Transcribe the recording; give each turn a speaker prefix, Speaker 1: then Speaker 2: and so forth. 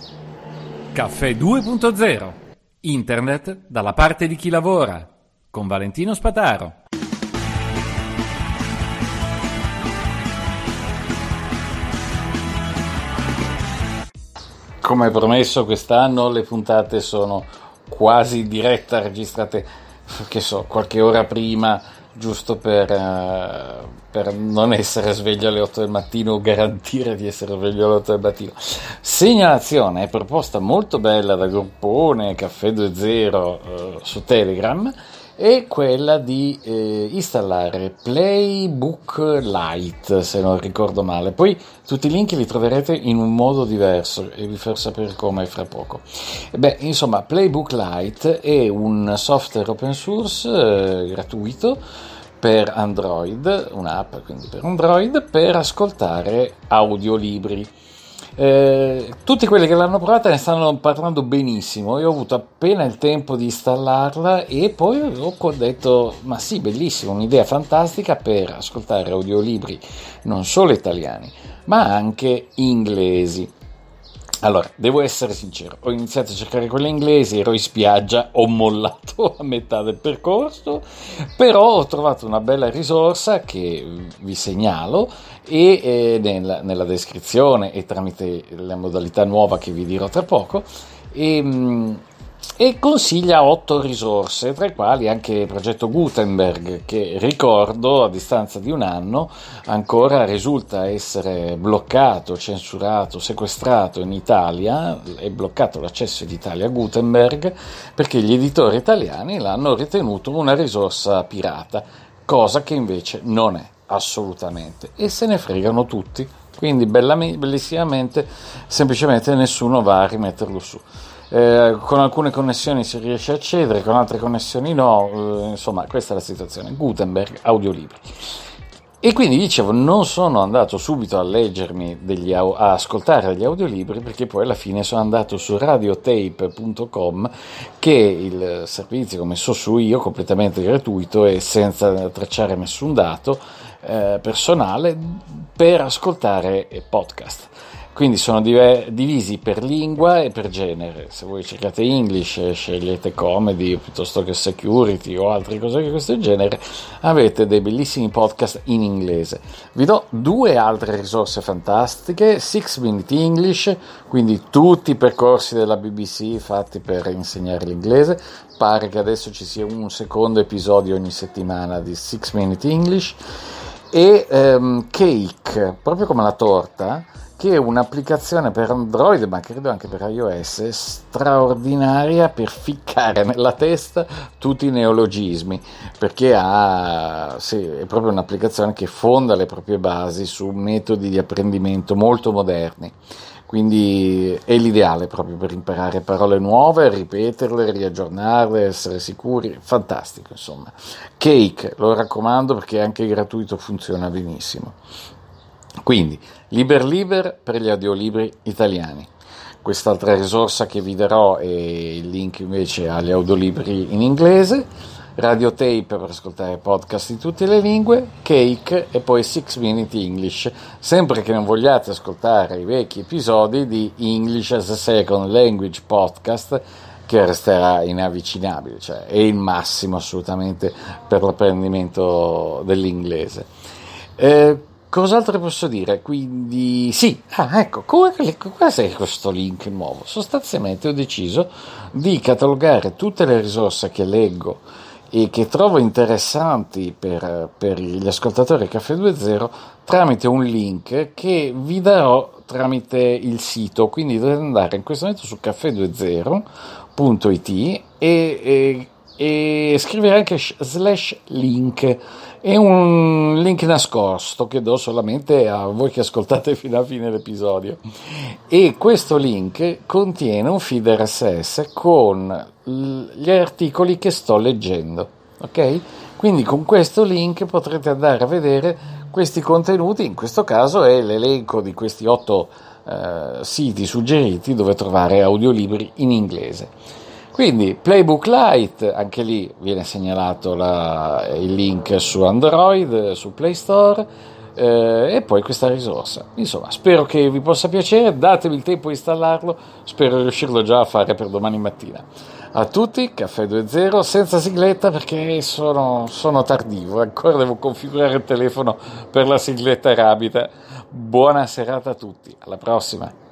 Speaker 1: Caffè 2.0. Internet dalla parte di chi lavora. Con Valentino Spataro. Come promesso, quest'anno le puntate sono quasi in diretta, registrate, che so, qualche ora prima, giusto per non essere sveglio alle 8 del mattino o garantire di essere sveglio alle 8 del mattino. Segnalazione, proposta molto bella da gruppone Caffè 2.0 su Telegram, è quella di installare Playbook Lite, se non ricordo male. Poi tutti i link li troverete in un modo diverso e vi farò sapere come fra poco. Insomma, Playbook Lite è un software open source gratuito per Android, un'app quindi per Android, per ascoltare audiolibri. Tutti quelli che l'hanno provata ne stanno parlando benissimo. Io ho avuto appena il tempo di installarla e poi ho detto: ma sì, bellissimo, un'idea fantastica per ascoltare audiolibri non solo italiani ma anche inglesi. Allora, devo essere sincero, ho iniziato a cercare quelle inglesi, ero in spiaggia, ho mollato a metà del percorso, però ho trovato una bella risorsa che vi segnalo e nella descrizione e tramite la modalità nuova che vi dirò tra poco, e consiglia 8 risorse, tra i quali anche il progetto Gutenberg, che ricordo a distanza di un anno ancora risulta essere bloccato, censurato, sequestrato in Italia. È bloccato l'accesso in Italia a Gutenberg perché gli editori italiani l'hanno ritenuto una risorsa pirata, cosa che invece non è assolutamente, e se ne fregano tutti, quindi bellissimamente, semplicemente nessuno va a rimetterlo su. Con alcune connessioni si riesce a accedere, con altre connessioni no, insomma questa è la situazione. Gutenberg, audiolibri. E quindi dicevo, non sono andato subito a leggermi a ascoltare degli audiolibri, perché poi alla fine sono andato su radiotape.com, che è il servizio che ho messo su io, completamente gratuito e senza tracciare nessun dato personale, per ascoltare podcast. Quindi sono divisi per lingua e per genere. Se voi cercate English, scegliete comedy piuttosto che security o altre cose di questo genere, avete dei bellissimi podcast in inglese. Vi do 2 altre risorse fantastiche: 6 Minute English, quindi tutti i percorsi della BBC fatti per insegnare l'inglese. Pare che adesso ci sia un secondo episodio ogni settimana di 6 Minute English. E Cake, proprio come la torta, che è un'applicazione per Android, ma credo anche per iOS, straordinaria per ficcare nella testa tutti i neologismi, perché è proprio un'applicazione che fonda le proprie basi su metodi di apprendimento molto moderni. Quindi è l'ideale proprio per imparare parole nuove, ripeterle, riaggiornarle, essere sicuri. Fantastico, insomma. Cake, lo raccomando perché anche gratuito, funziona benissimo. Quindi, Liber per gli audiolibri italiani. Quest'altra risorsa che vi darò è il link invece agli audiolibri in inglese. Radiotape per ascoltare podcast di tutte le lingue, Cake e poi 6 Minute English, sempre che non vogliate ascoltare i vecchi episodi di English as a Second Language Podcast, che resterà inavvicinabile, cioè è il massimo assolutamente per l'apprendimento dell'inglese. Cos'altro posso dire? Quindi sì, ecco, cos'è questo link nuovo? Sostanzialmente ho deciso di catalogare tutte le risorse che leggo e che trovo interessanti per gli ascoltatori Caffè 2.0 tramite un link che vi darò tramite il sito. Quindi dovete andare in questo momento su caffè20.it e scrivere anche /link. È un link nascosto che do solamente a voi che ascoltate fino alla fine dell'episodio, e questo link contiene un feed RSS con gli articoli che sto leggendo, ok? Quindi con questo link potrete andare a vedere questi contenuti. In questo caso è l'elenco di questi 8 siti suggeriti dove trovare audiolibri in inglese. Quindi Playbook Lite, anche lì viene segnalato il link su Android, su Play Store. e poi questa risorsa. Insomma, spero che vi possa piacere, datemi il tempo di installarlo, spero di riuscirlo già a fare per domani mattina. A tutti, Caffè 2.0 senza sigletta perché sono tardivo, ancora devo configurare il telefono per la sigletta rapida. Buona serata a tutti, alla prossima!